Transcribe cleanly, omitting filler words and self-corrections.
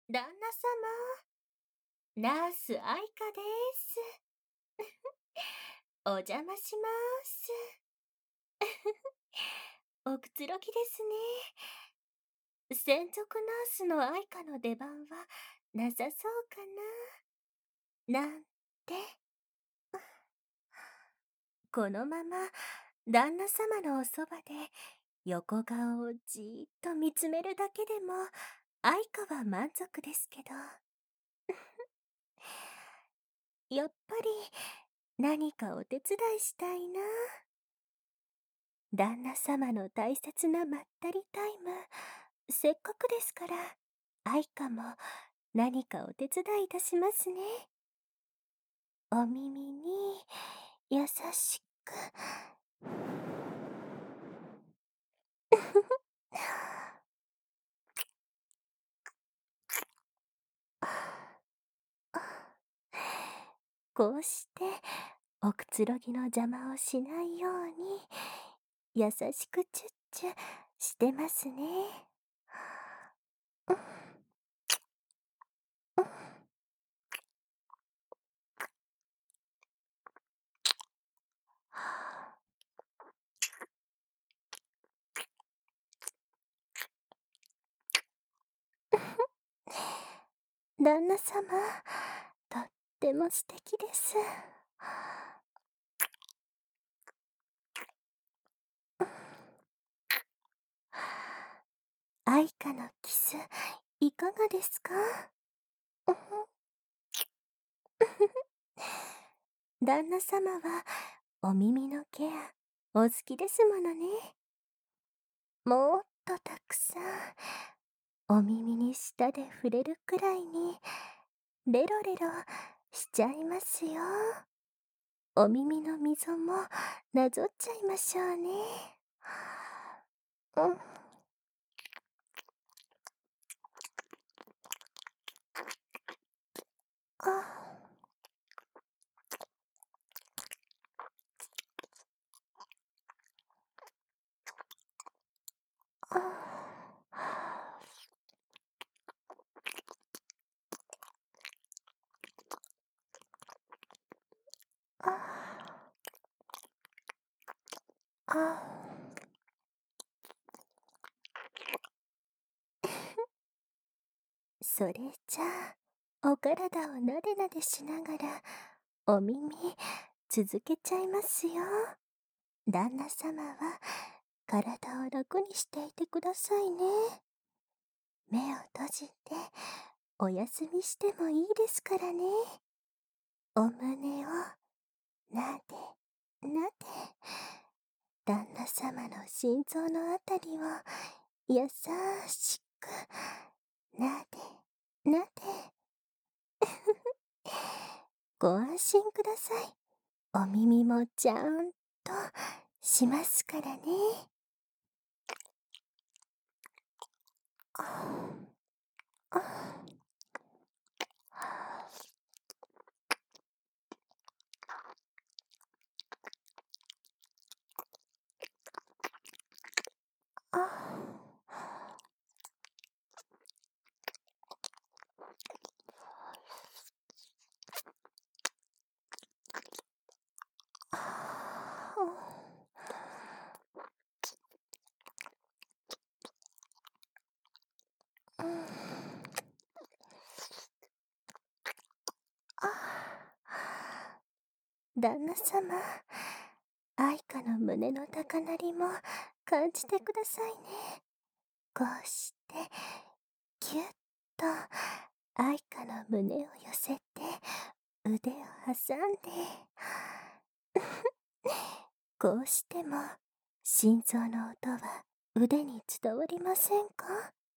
旦那様、ナース愛花です。お邪魔します。おくつろぎですね。専属ナースの愛花の出番はなさそうかな。なんて。このまま旦那様のおそばで横顔をじーっと見つめるだけでも愛花は満足ですけど。やっぱり何かお手伝いしたいな。旦那様の大切なまったりタイム、せっかくですから、愛花も何かお手伝いいたしますね。お耳に優しく。こうしておくつろぎの邪魔をしないように優しくチュッチュしてますね。旦那様、とっても素敵です。愛花のキス、いかがですか？旦那様はお耳のケアお好きですものね。もっとたくさんお耳に舌で触れるくらいにレロレロしちゃいますよ。お耳の溝もなぞっちゃいましょうね。うん。あ、あ、あ、あ。それじゃあ、お体をなでなでしながら、お耳、続けちゃいますよ。旦那様は、体を楽にしていてくださいね。目を閉じて、お休みしてもいいですからね。お胸を、なで、なで、旦那様の心臓のあたりを、優しく、なで、なで。ご安心ください。お耳もちゃんとしますからね。ああ旦那様、愛花の胸の高鳴りも感じてくださいね。こうして、ぎゅっと愛花の胸を寄せて、腕を挟んで、こうしても心臓の音は腕に伝わりませんか？